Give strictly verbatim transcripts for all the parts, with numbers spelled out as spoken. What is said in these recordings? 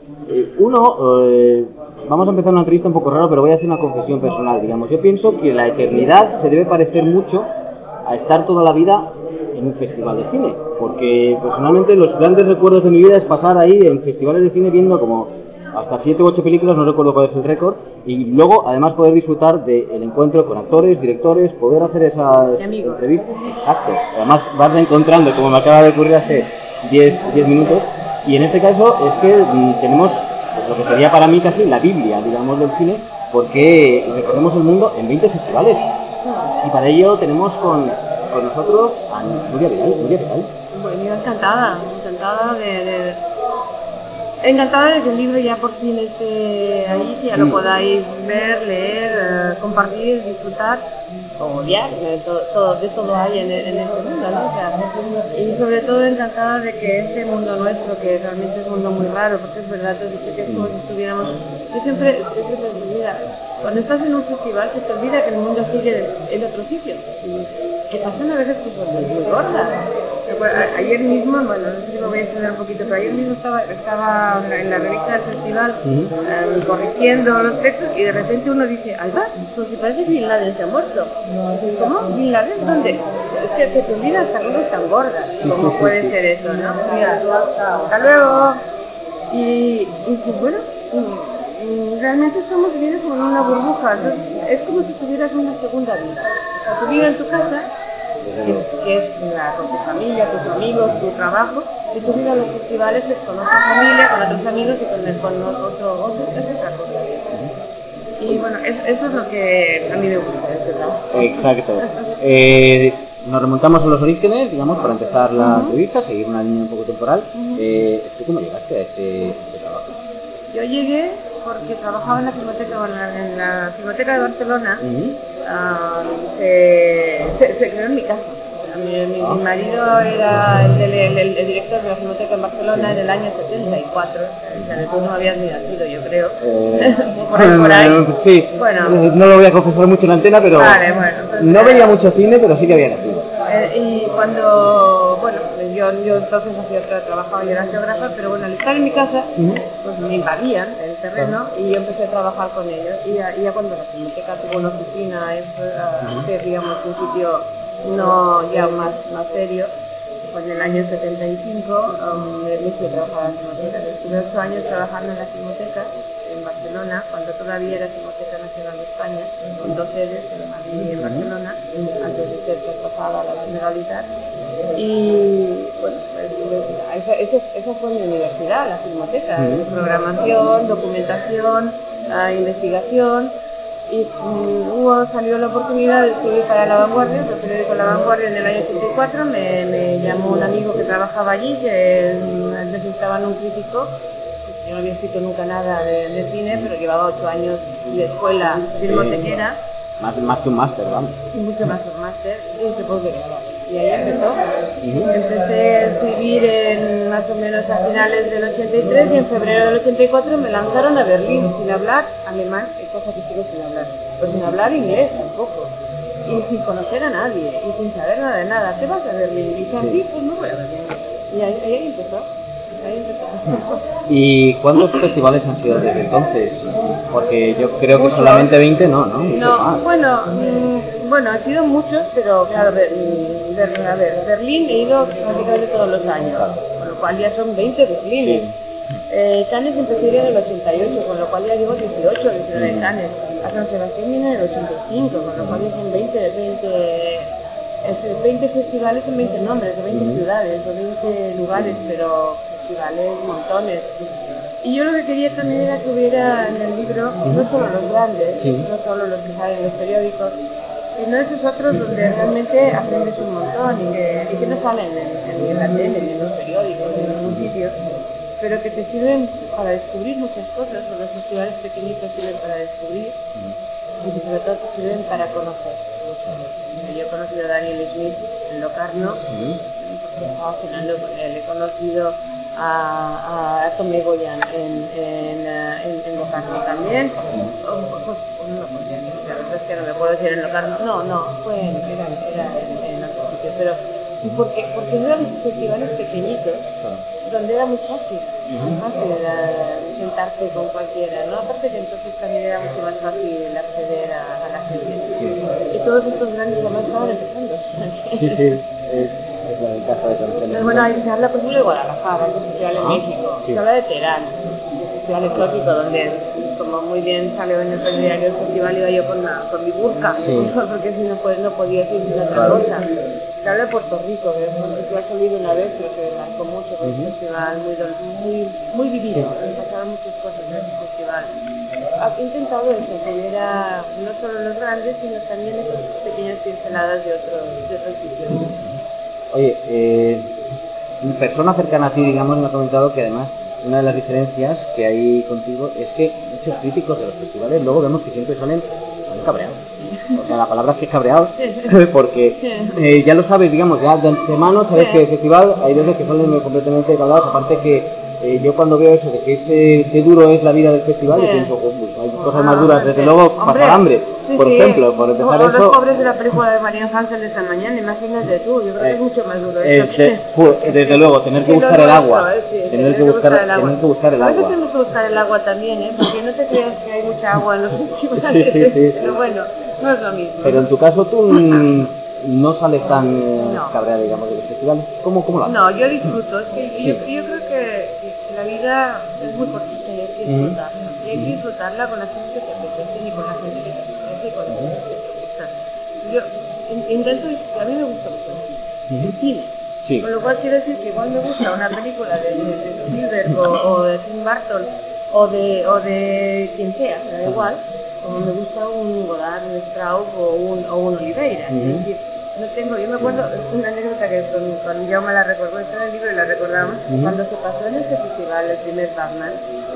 Eh, uno, eh, vamos a empezar una entrevista un poco rara, pero voy a hacer una confesión personal, digamos. Yo pienso que la eternidad se debe parecer mucho a estar toda la vida en un festival de cine, porque personalmente los grandes recuerdos de mi vida es pasar ahí en festivales de cine viendo como hasta siete u ocho películas, no recuerdo cuál es el récord, y luego además poder disfrutar del encuentro con actores, directores, poder hacer esas entrevistas. Exacto, además vas encontrando, como me acaba de ocurrir hace diez minutos, y en este caso es que mm, tenemos pues, lo que sería para mí casi la Biblia, digamos, del cine, porque recorremos el mundo en veinte festivales, y para ello tenemos con, con nosotros a Nuria Vidal. Nuria Vidal. Bueno, yo encantada, encantada de, de, encantada de que el libro ya por fin esté ahí, que ya sí. Lo podáis ver, leer, eh, compartir, disfrutar o odiar, de todo, todo, de todo hay en, en este mundo, ¿no? O sea, y sobre todo encantada de que este mundo nuestro, que realmente es un mundo muy raro, porque es verdad, te has dicho que es como si estuviéramos, yo siempre, siempre pensé, mira, cuando estás en un festival se te olvida que el mundo sigue en otro sitio, que pasan a veces cosas muy gordas. Ayer mismo, bueno, no sé si me voy a extender un poquito, pero ayer mismo estaba, estaba en la revista del festival uh-huh. um, corrigiendo los textos y de repente uno dice, ¡ay va! Pues si parece que Bin Laden se ha muerto. ¿Cómo? ¿Bin Laden? ¿Dónde? Es que se te olvida hasta cosas tan gordas. Sí, ¿Cómo sí, puede sí, ser sí. eso, no? Mira, hasta luego. Y, y dices, bueno, realmente estamos viviendo como en una burbuja. Entonces, es como si tuvieras una segunda vida. O sea, tu vida en tu casa, que es, que es la, con tu familia, tus amigos, tu trabajo, y tu vida en los festivales, que es con otra familia, con otros amigos y con, el, con otro, otro, es otra cosa. Y bueno, es, eso es lo que a mí me gusta de este trabajo. Exacto. Eh, nos remontamos a los orígenes, digamos, para empezar la uh-huh. entrevista, seguir una línea un poco temporal. Uh-huh. Eh, ¿Tú cómo llegaste a este, este trabajo? Yo llegué porque trabajaba en la Filmoteca, bueno, en la Filmoteca de Barcelona. Uh-huh. uh, se, se, se creó en mi casa. Mi, mi, mi marido era el, el, el, el director de la Filmoteca en Barcelona sí. en el año setenta y cuatro. O sea, tú no habías ni nacido, yo creo. Eh, por ahí, por ahí. Sí, bueno, no lo voy a confesar mucho en la antena, pero vale, bueno, entonces, no veía mucho cine, pero sí que había nacido. Eh, y cuando, bueno, yo, yo entonces hacía, trabajaba, yo era geógrafa, pero bueno, al estar en mi casa, uh-huh. pues me invadían el terreno uh-huh. y yo empecé a trabajar con ellos. Y ya, y ya cuando la Filmoteca tuvo una oficina, es uh, uh-huh. digamos, un sitio no ya más, más serio, pues en el año setenta y cinco um, me fui a trabajar en la Filmoteca. Estuve ocho años trabajando en la Filmoteca en Barcelona, cuando todavía era Filmoteca Nacional de España, con dos sedes, en Madrid y en Barcelona, antes de ser traspasada a la Generalitat. Y bueno, pues, esa, esa, esa fue mi universidad, la Filmoteca, uh-huh. programación, documentación, uh, investigación. Y um, hubo, salió la oportunidad de escribir para La Vanguardia, el periódico La Vanguardia en el año ochenta y cuatro, me, me llamó un amigo que trabajaba allí, que necesitaban un crítico. Yo no había escrito nunca nada de, de cine, pero llevaba ocho años de escuela filmotequera. Sí. Más, más que un máster, vamos. Mucho más que un máster, y se puede grabar. Y ahí empezó. Uh-huh. Empecé a escribir en, más o menos a finales del ochenta y tres y en febrero del ochenta y cuatro me lanzaron a Berlín sin hablar alemán, cosa que sigo sin hablar, pero sin hablar inglés tampoco. Y sin conocer a nadie, y sin saber nada de nada. ¿Qué vas a Berlín? Y dije, sí, pues no voy a Berlín. Y ahí, ahí empezó. Ahí empezó. ¿Y cuántos festivales han sido desde entonces? Porque yo creo que muchos. Solamente veinte, no, ¿no? Muchos no, más. Bueno, mmm, bueno, han sido muchos, pero claro, Ber, Ber, a ver, Berlín he ido prácticamente todos los años, claro. Con lo cual ya son veinte Berlines. Sí. Eh, Cannes empecé en el ochenta y ocho, con lo cual ya llevo dieciocho, diecinueve mm. Cannes. A San Sebastián vine en el ochenta y cinco, con lo cual ya son veinte, veinte, veinte festivales en veinte nombres, o veinte mm. ciudades, o veinte lugares, pero festivales montones. Y yo lo que quería también era que hubiera en el libro no solo los grandes, sí. no solo los que salen en los periódicos, sino esos otros donde realmente aprendes un montón y que, y que no salen en, en, en la tele, ni en los periódicos, ni en ningún sitio, pero que te sirven para descubrir muchas cosas. Los festivales pequeñitos sirven para descubrir y que sobre todo te sirven para conocer mucho. Yo he conocido a Daniel Smith en Locarno, porque estaba cenando con él. He conocido a, a Tom Egoyan en, en, en, en Locarno también. O, o, o, no, la verdad es que no me puedo decir en Locarno. No, no, fue en, era, era en, en otro sitio, pero porque, porque eran festivales pequeñitos, donde era muy fácil, muy fácil. Era, sentarte con cualquiera, ¿no? Aparte que entonces también era mucho más fácil acceder a, a la gente. Sí. Y todos estos grandes además estaban empezando. O sea, que... Sí, sí, es, es la ventaja de conocer. Entonces, bueno, ahí se habla por ejemplo de Guadalajara, que es un festival en Ah, México, sí. se habla de Teherán, un festival exótico donde, como muy bien salió en el telediario del festival, iba yo con, una, con mi burka, Sí. porque si no, pues, no podía ir sin otra Claro. cosa. Se habla de Puerto Rico, que es un festival solo ido una vez, pero que marcó mucho, porque es Ujú. un festival muy, dol- muy, muy vivido, Sí. pasaron muchas cosas en ese festival. Ha intentado eso, que hubiera no solo los grandes, sino también esas pequeñas pinceladas de otros, de otros sitios. Oye, eh, una persona cercana a ti, digamos, me ha comentado que además una de las diferencias que hay contigo es que muchos críticos de los festivales luego vemos que siempre salen, salen cabreados. O sea, la palabra es que cabreados, porque eh, ya lo sabes, digamos, ya de antemano sabes que el festival hay veces que salen completamente cabreados, aparte que eh, yo cuando veo eso de que ese, qué duro es la vida del festival, yo pienso, oh, pues hay cosas más duras, desde luego pasar hambre, por ejemplo, por empezar o, o eso. los pobres de la película de Marian Hansen de esta mañana, imagínate tú, yo creo que Eh, es mucho más duro eh, eso. de- fu- desde luego, tener que buscar el agua, Eh, sí, sí, tener que buscar, el agua. tener que buscar el A veces agua. tenemos que buscar el agua también, ¿eh? Porque no te creas que hay mucha agua en los festivales, Sí, sí, sí, sí, pero sí. bueno, no es lo mismo. Pero en tu caso tú mm, no sales tan eh, No. cabreada, digamos, de los festivales. ¿Cómo, cómo lo haces? No, yo disfruto, es que Sí. yo, yo creo que, que la vida es muy cortita y hay que disfrutarla. Y hay que disfrutarla con las cosas que te apetecen y con la gente que te apetece y con las cosas que te gustan. Yo in- intento disfrutar, a mí me gusta mucho el cine, el cine. Sí. Con lo cual quiero decir que igual me gusta una película de, de, de Spielberg o, o de Tim Burton o de, o de quien sea, me da igual, como me gusta un Godard, un Strauss o un, o un Oliveira. Uh-huh. Es decir, no tengo, yo me acuerdo, una anécdota que con, con Jaume la recordó, está en el libro y la recordamos, Uh-huh. cuando se pasó en este festival el primer Batman,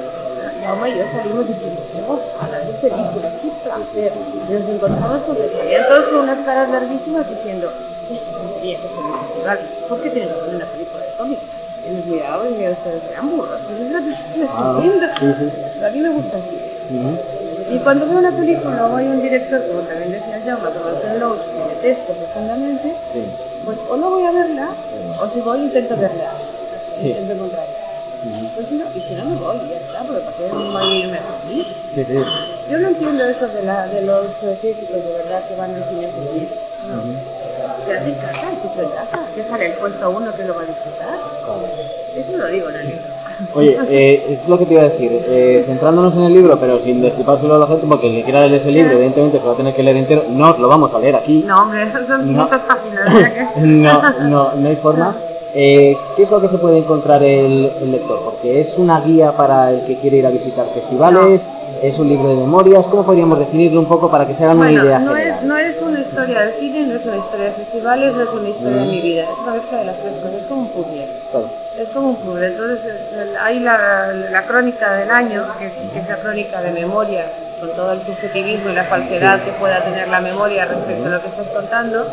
Jaume y yo salimos diciendo, qué gozada, qué película, qué placer. Y nos encontramos con que salían todos con unas caras larguísimas diciendo, esto tendría que ser un festival, ¿por qué tienen que poner una película de cómic? Y nos miraban y ustedes eran burros, pues es una película Ah, estupenda. sí, sí. A mí me gusta así. Uh-huh. Y cuando veo una película o hay un director, como también decía Jaume, como el Ken Loach, que detesto profundamente, Sí. pues o no voy a verla, o si voy intento verla, Sí. intento encontrarla. Uh-huh. Pues si no, y si no me voy, ya está, porque para qué voy a irme a sufrir. Sí, sí. Yo no entiendo eso de, la, de los eh, críticos de verdad que van al cine a sufrir. No. Uh-huh. Quédate en casa, disfruta en casa, déjale el puesto a uno que lo va a disfrutar. Claro. Eso lo digo en el libro. Oye, eh, es lo que te iba a decir, eh, centrándonos en el libro, pero sin destripárselo a la gente, porque el que quiera leer ese libro, evidentemente se va a tener que leer entero, no lo vamos a leer aquí. No, hombre, son quinientas No. páginas. ¿Verdad que? No, no, no hay forma. Eh, ¿Qué es lo que se puede encontrar el, el lector? Porque es una guía para el que quiere ir a visitar festivales, es un libro de memorias, ¿cómo podríamos definirlo un poco para que se hagan Bueno, una idea no general? es, no es una historia de cine, no es una historia de festivales, no es una historia de Mm. mi vida, es una mezcla de las tres cosas, es como un puzzle. Claro. Es como un puzzle, entonces el- hay la, la crónica del año, que, que es la crónica de memoria, con todo el subjetivismo y la falsedad que pueda tener la memoria respecto a lo que estás contando,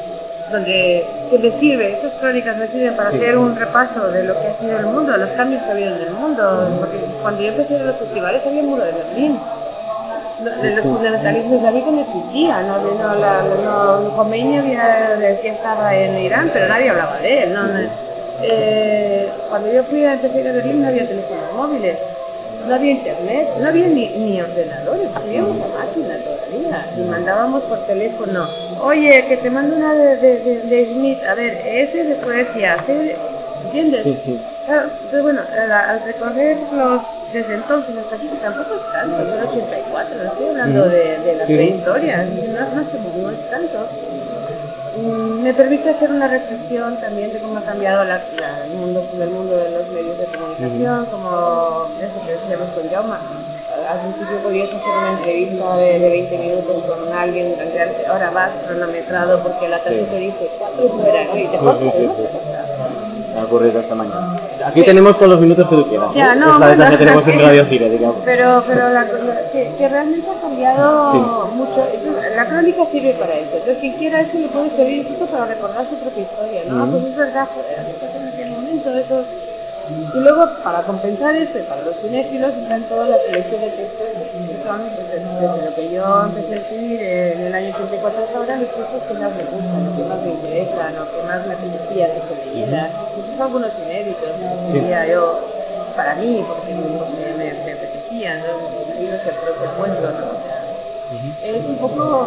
donde que me sirve, esas crónicas me sirven para Sí. hacer un repaso de lo que ha sido el mundo, los cambios que ha habido en el mundo, porque cuando yo empecé en los festivales había el muro de Berlín. No, de los fundamentalismos islámicos no existía, no, no, la, no, Khomeini había, decía estaba en Irán, pero nadie hablaba de él. No, no. Eh, cuando yo fui a empezar a Berlín no había teléfonos móviles, no había internet, no había ni, ni ordenadores, escribíamos a máquina todavía y mandábamos por teléfono, oye, que te mando una de, de, de, de Smith, a ver, ese de Suecia, C, ¿entiendes? Sí, sí. Claro, entonces bueno, al, al recorrer los, desde entonces hasta aquí, que tampoco es tanto, son ochenta y cuatro, no estoy hablando de, de la Sí. prehistoria, no, no, sé, no es tanto. Mm, Me permite hacer una reflexión también de cómo ha cambiado la, la- el, mundo, el mundo de los medios de comunicación, como eso que decíamos con Jaume. Al principio podías hacer una entrevista de, de veinte minutos con alguien, ahora vas cronometrado porque la tasa Sí. te dice cuatro fuera, ¿no? Y te Sí, corta, sí, sí, ¿no? sí. Me ha ocurrido esta mañana. Aquí tenemos todos los minutos que tú quieras. Ya, ¿eh? no, es la ventaja bueno, que tenemos en sí. Radio Cine, digamos. Pero, pero la, la- que, que realmente ha cambiado Sí. mucho. La crónica sirve para eso. Entonces, quien quiera eso le puede servir incluso para recordar su propia historia, ¿no? Ujú. Pues es verdad, joder, ¿qué pasó en aquel momento? Eso. Y luego, para compensar eso, y para los cinéfilos, están todas las selección de textos que son, pues, desde, desde lo que yo empecé a escribir en el año ochenta y cuatro hasta ahora, los textos que más me gustan, los que más me interesan, o que más me apetecía que se leyeran, incluso algunos inéditos, Sí. diría yo, para mí, porque, porque me, me el presupuesto, ¿no? O sea, es un poco...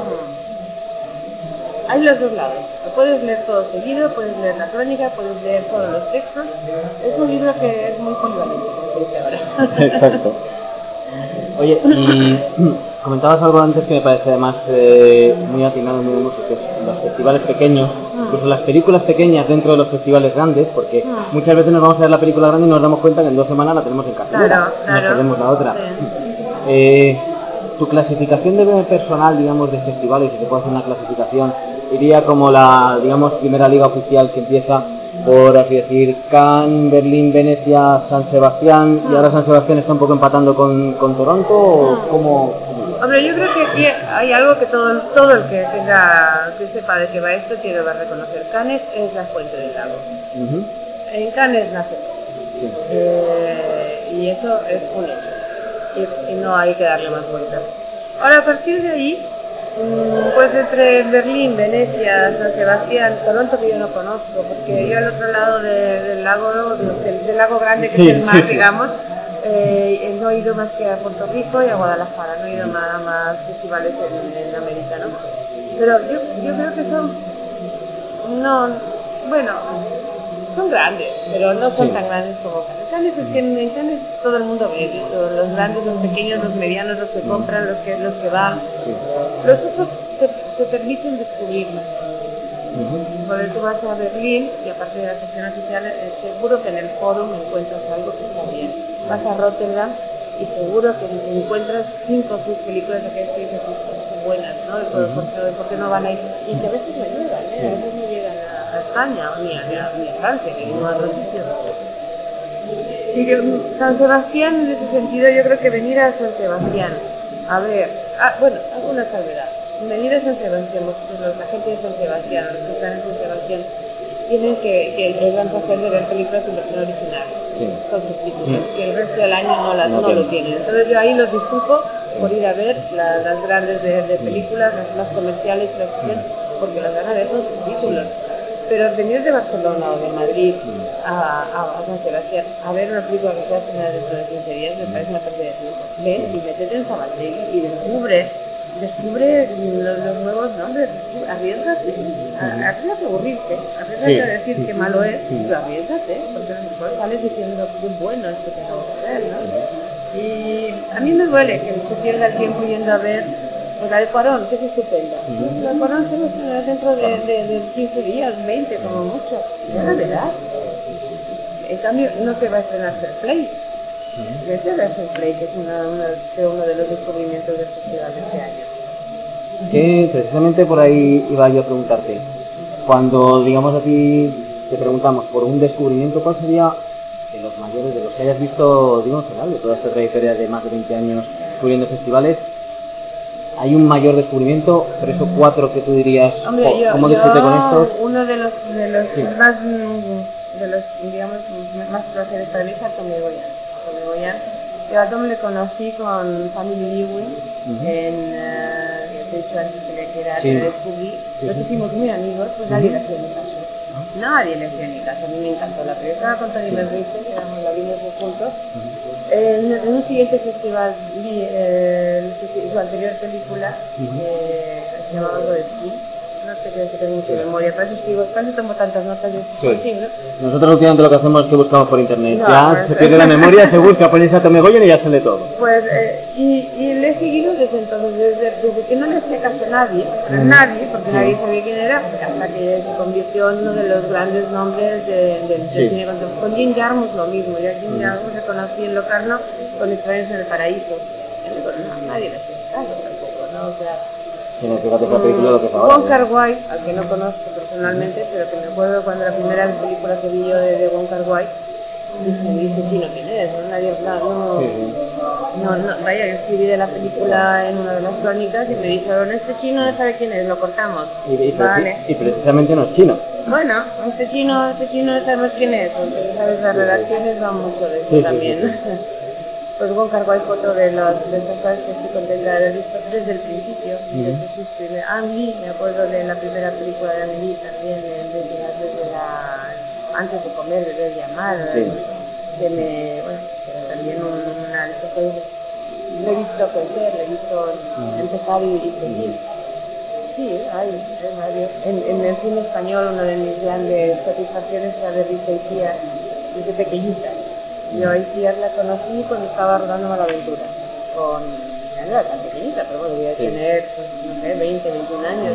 Hay los dos lados. Puedes leer todo seguido, puedes leer la crónica, puedes leer solo los textos. Es un libro que es muy polivalente, como se dice ahora. Exacto. Oye, y comentabas algo antes que me parece además eh, muy atinado y muy hermoso, que es los festivales pequeños, mm. incluso las películas pequeñas dentro de los festivales grandes, porque mm. muchas veces nos vamos a ver la película grande y nos damos cuenta que en dos semanas la tenemos en cartelera, claro, y claro. nos perdemos la otra. Sí. Eh, tu clasificación de personal, digamos, de festivales, si se puede hacer una clasificación, iría como la, digamos, primera liga oficial que empieza por así decir, Cannes, Berlín, Venecia, San Sebastián, mm. y ahora San Sebastián está un poco empatando con, con Toronto, ¿o mm. cómo? Hombre, yo creo que aquí hay algo que todo, todo el que tenga, que sepa de qué va esto tiene que reconocer. Cannes es la fuente del lago. Uh-huh. En Cannes nace. Sí. Eh, y eso es un hecho. Y, y no hay que darle más vueltas. Ahora, a partir de ahí, pues entre Berlín, Venecia, San Sebastián, Toronto, que yo no conozco, porque yo al otro lado de, del lago, del, del lago grande, que sí, es el mar, sí, digamos, eh, no he ido más que a Puerto Rico y a Guadalajara, no he ido más, a más festivales en, en América, ¿no? Pero yo, yo creo que son, no, bueno, son grandes, pero no son sí. tan grandes como Cannes. Cannes es que en, en Cannes todo el mundo ve, todos los grandes, los pequeños, los medianos, los que compran, los que, los que van. Sí. Los otros te, te permiten descubrir más cosas. Uh-huh. Porque tú vas a Berlín y aparte de la sección oficial, eh, seguro que en el forum encuentras algo que está bien. Vas a Rotterdam y seguro que encuentras cinco o seis películas de aquellas que dices que buenas, ¿no? ¿Por, por, por, ¿Por qué no van ahí? Y que a veces me llegan, ¿eh? Sí. A veces me llegan a, a España, ni a, ni, a, ni a Francia, ni a ningún otro sitio. Y que, San Sebastián, en ese sentido, yo creo que venir a San Sebastián, a ver, ah, bueno, hago una salvedad. Venir a San Sebastián, los, la gente de San Sebastián, los que están en San Sebastián, tienen que, que el gran placer de ver películas en versión original, sí. con subtítulos, mm. que el resto del año no, la, no, no lo tienen. Entonces yo ahí los disculpo sí. por ir a ver la, las grandes de, de películas, las más comerciales, las que porque las van a ver con subtítulos. Sí. Pero venir de Barcelona o de Madrid a, a, a San Sebastián a ver una película que se va a estrenar dentro de quince días me parece una pérdida de tiempo. Ven y métete en Sabategui y descubre descubre los, los nuevos nombres, arriesgate, arriesgate a aburrirte, arriesgate sí. a decir que malo es, pero arriesgate, porque a lo mejor sales diciendo que bueno esto que acabo de ver, ¿no? Y a mí me duele que se pierda el tiempo yendo a ver pues la de Cuarón, que es estupenda. Uh-huh. La de Cuarón se va a estrenar dentro de, de, de quince días, veinte como mucho, ya la verás. En cambio no se va a estrenar Fair Play. Desde de Fair Play, que es una, una, uno de los descubrimientos del festival de este año. Que precisamente por ahí iba yo a preguntarte, cuando digamos a ti te preguntamos por un descubrimiento, ¿cuál sería de los mayores, de los que hayas visto, digo en general, de toda esta trayectoria de más de veinte años cubriendo festivales? ¿Hay un mayor descubrimiento? ¿Tres o cuatro que tú dirías, Hombre, oh, yo, cómo disfruté con estos? Uno de los, de los sí. más, de los, digamos, más placeres para mí es Tom Goyan. Yo a Tom le conocí con Family Viewing, uh-huh. en, uh, que te he dicho antes que era sí. de Scooby. Sí, Nos sí. hicimos muy amigos, pues nadie uh-huh. le hacía ni caso. ¿No? Nadie le hacía ni caso, a mí me encantó la película. Estaba con Tony Merritt, que éramos la vimos juntos. Uh-huh. En, en un siguiente festival vi eh, su anterior película, uh-huh. eh, se llamaba algo de esquí. No te crees que tengo mucha sí. memoria, para eso escribo, para eso tomo tantas notas de este sí. contigo, ¿no? Nosotros últimamente lo que hacemos es que buscamos por internet, no, ya pues, se pierde la memoria, se busca, pones a Tom Goyan y ya sale todo. Pues, eh, y, y le he seguido desde entonces, desde, desde que no le hacía caso a nadie, a mm. nadie, porque sí. nadie sabía quién era, hasta que se convirtió en uno de los grandes nombres del de, de sí. cine contemporáneo. Con Jim Jarmusch lo mismo, yo a Jim mm. Jarmusch le conocí en Locarno con Extraños en el Paraíso, no, nadie le hacía caso tampoco, ¿no? O sea, si no, fíjate esa película lo que es ahora. Wong Kar-wai, al que no conozco personalmente, pero que me acuerdo cuando la primera película que vi yo de, de Wong Kar-wai, dije, ¿este chino quién es? No, nadie, no, sí. no, no, vaya, yo escribí de la película en una de las crónicas y me dijeron, este chino no sabe quién es, lo cortamos. Y, y, vale. y precisamente no es chino. Bueno, este chino, este chino no sabemos quién es, porque sabes, las redacciones van mucho de eso sí, también. Sí, sí, sí. Pues Wong Kar-wai fue otro de, los, de estas cosas que estoy contenta de haber visto desde el principio, uh-huh. desde sus primeros. Ang Lee, me acuerdo de la primera película de Ang Lee también, desde la, desde la antes de comer, desde llamar, sí. que me, bueno, era también una de esas cosas lo he visto crecer, lo he visto empezar y, y seguir. Sí, hay, hay varios. En, en el cine español una de mis grandes satisfacciones era haber visto a Icíar desde pequeñita. Yo a Icíar la conocí cuando estaba rodando Malaventura, con... ya no era tan pequeñita, pero bueno, debía Sí. tener, pues, no sé, veinte, veintiún años.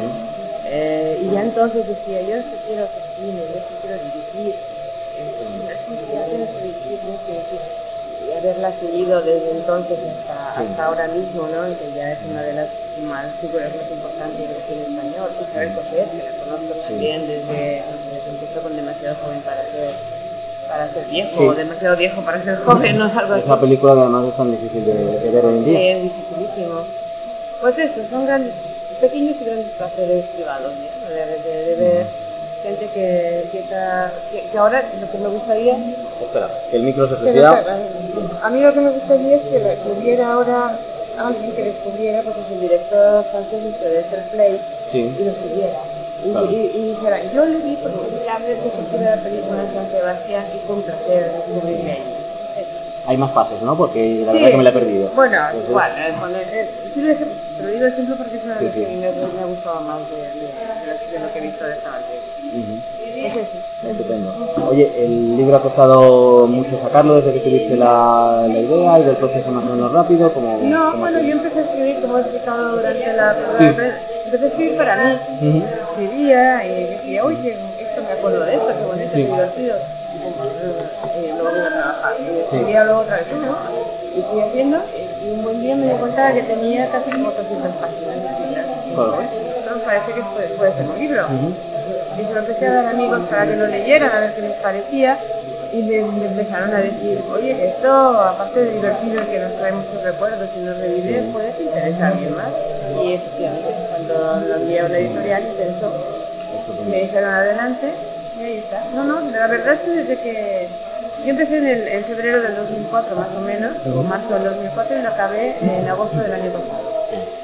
Eh, y ya entonces decía, yo es que quiero hacer cine, yo es que quiero dirigir, esto, ya tienes que dirigir, tienes que dirigir. Y haberla seguido desde entonces hasta, Sí. hasta ahora mismo, ¿no? Que ya es una de las más figuras más importantes del cine español. Isabel Coset, que la conozco Sí. también desde, no sé, desde que empezó con Demasiado joven para ser, para ser viejo, Sí. o Demasiado viejo para ser joven, ¿no? Algo así. Esa película que además es tan difícil de, de ver hoy en Sí, día. es dificilísimo. Pues eso, son grandes, pequeños y grandes placeres privados, ¿no? De, de, de ver gente que empieza, que, que ahora lo que me gustaría... Espera, que el micro se que no suicida. sé, a mí lo que me gustaría es que, la- que hubiera ahora alguien que descubriera, pues es el director francés este de Fair Play, Sí. y lo siguiera. Y, Claro. y, y dijera, yo le vi por primera vez desde su primera película en San Sebastián y fue un placer descubrirle ahí. Eso. Hay más pases, ¿no? Porque la Sí. verdad que me la he perdido. Bueno, es Entonces, igual. Eh, con el- eh, sí, lo dije- te lo digo de ejemplo porque es una de Sí, las sí. que me, me ha gustado más de, de, de las- de lo que he visto de esta vez. ujú. Es eso. Estupendo. Oye, el libro ha costado mucho sacarlo desde que tuviste la, la idea y del proceso más o menos rápido. Como, No, como bueno, así? yo empecé a escribir, como he explicado durante la... Sí. Empecé a escribir para mí. Ujú. Escribía y decía, oye, esto me acuerdo de esto, qué bonito, Sí. qué divertido. Y pum, eh, luego me iba a trabajar. Y escribía luego otra vez, ¿no? Y fui haciendo, y un buen día me di cuenta de que tenía casi como trescientas páginas de cifras. Claro. Entonces parece que puede, puede ser un libro. Ujú. Y se lo empecé a dar a amigos para que lo leyeran, a ver qué les parecía. Y me, me empezaron a decir, oye, que esto, aparte de divertido, que nos trae muchos recuerdos y nos revive, Sí. puede que interese a alguien más. Y efectivamente, cuando lo envié a una editorial, interesó. Estupendo. Me dijeron adelante y ahí está. No, no, la verdad es que desde que yo empecé en, el, en febrero del dos mil cuatro más o menos, o marzo del dos mil cuatro, y lo acabé en agosto del año pasado.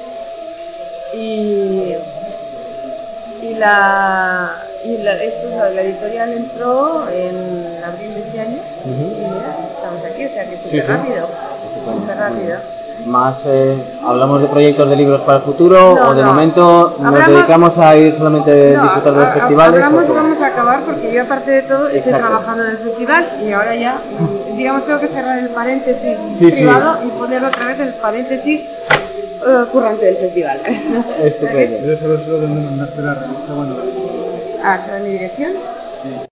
Y, y la, y la, esto, la, la editorial entró en abril de este año Ujú. y mira, estamos aquí, o sea que súper Sí, sí. rápido, Estupendo. súper rápido. Más, eh, ¿hablamos de proyectos de libros para el futuro No, o de no. momento nos Hablamos- dedicamos a ir solamente No, disfrutar de los a- a- festivales? hablamos o y cómo? vamos a acabar porque yo aparte de todo estoy Exacto. trabajando en el festival y ahora ya, mm, digamos, tengo que cerrar el paréntesis Sí, sí. privado y poner otra vez el paréntesis eh, currante del festival. Estupendo. Yo solo solo de mandarte la revista, bueno, Ah, ¿sabes mi dirección? sí.